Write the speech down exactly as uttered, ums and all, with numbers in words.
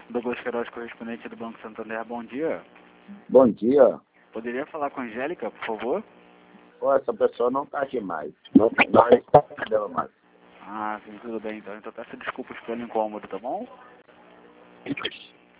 Douglas Queiroz, correspondente do Banco Santander, bom dia. Bom dia. Poderia falar com a Angélica, por favor? Pô, essa pessoa não está aqui mais. Não, não está aqui mais. Ah, sim, tudo bem então. Então peço desculpas pelo incômodo, tá bom?